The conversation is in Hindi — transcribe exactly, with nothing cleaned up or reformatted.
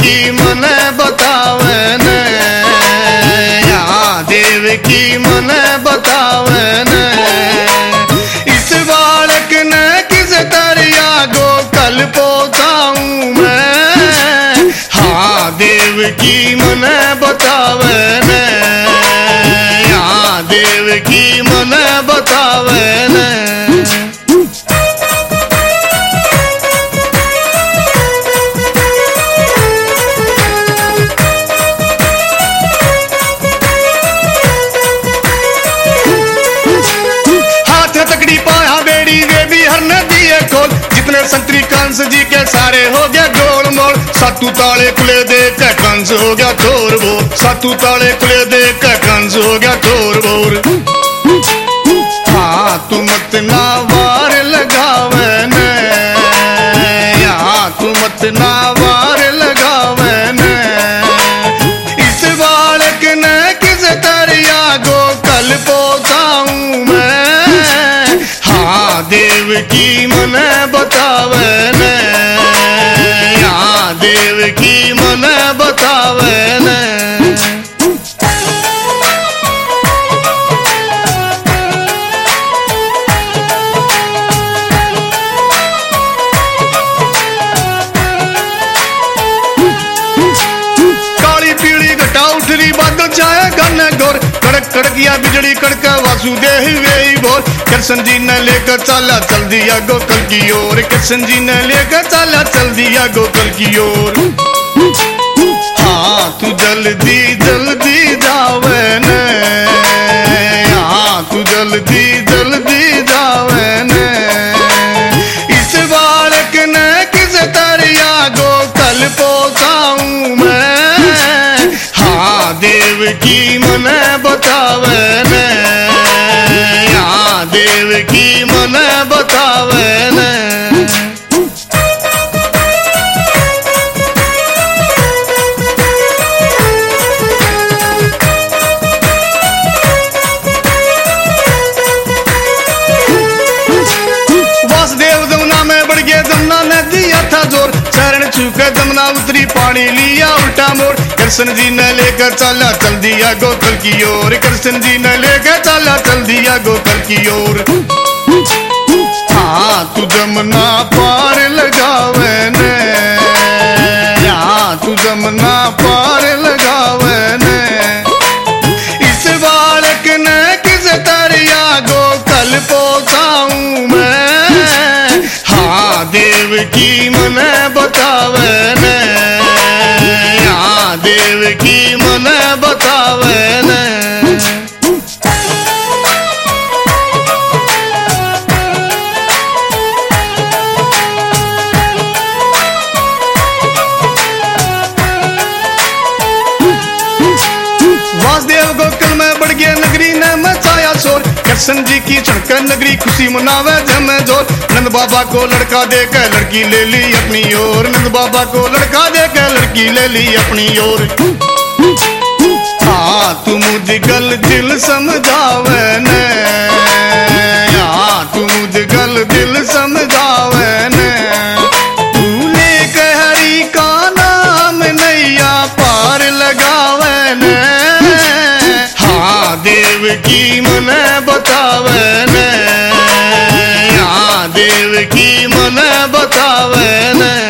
की मन बतावे न, यहाँ देवकी मन बतावे न। इस बालक ने किस तरह गोकुल पहुंचाऊं मैं, हाँ देवकी मन बतावे न, यहाँ देवकी मन बतावे न। जितने संतरी कंस जी के सारे हो गया गोल मोल, सातू ताले खुले देख के कंस हो गया चोर बोर, सातू ताले खुले देख के कंस हो गया चोर बोर। हाँ तू मत ना वार लगावे न, यहाँ तू मत ना वार लगावे न। इस बालक ने किस तरह गोकुल पहुंचाऊं मैं, हाँ देवकी मन बतावे न, यहाँ देवकी मन बतावे न। काली पीली घटा उठरी बादल छाया घन घोर, कड़क कड़किया बिजली कड़क वासुदेव वे बोल। कृष्ण जी ने लेकर चला चल दिया गोकुल की ओर, कृष्ण जी ने लेकर चला चल दिया गोकुल की ओर। हाँ तू जल्दी जल्दी जावे न, हाँ तू जल्दी जल्दी जावे न। इस बालक ने किस तरह गोकुल पहुंचाऊं मैं, हाँ देवकी मन बतावे न, यहाँ देवकी मन बतावे न। वासुदेव जमुना में बढ़ गया, जमुना ने दिया था जोर, चरण छूकर जमुना उतरी पानी लिया उल्टा मोड़। कृष्ण जी ने लेकर चला चल दिया गोकुल की ओर, कृष्ण जी ने लेकर चला चल दिया गोकुल की ओर। हाँ तू जमुना पार लगावे न, यहाँ तू जमुना पार लगावे न। इस बालक ने किस तरह गोकुल पहुंचाऊं मैं, हाँ देवकी मन बतावे न, यहाँ देवकी मन बतावे न। वासुदेव गोकुल में बढ़ गया, नगरी ने मचाया शोर। कृष्ण जी की छड़कर नगरी खुशी मनावे जम जोर। नंद बाबा को लड़का देकर लड़की ले ली अपनी ओर, नंद बाबा को लड़का देकर लड़की ले ली अपनी ओर। हाँ तू मुझ गल दिल समझावे न, हाँ तू मुझ गल दिल समझावे न। तू लेकर हरि का नाम नैया पार लगावे न, हाँ देवकी मन बतावे न, यहाँ देवकी मन बतावे न।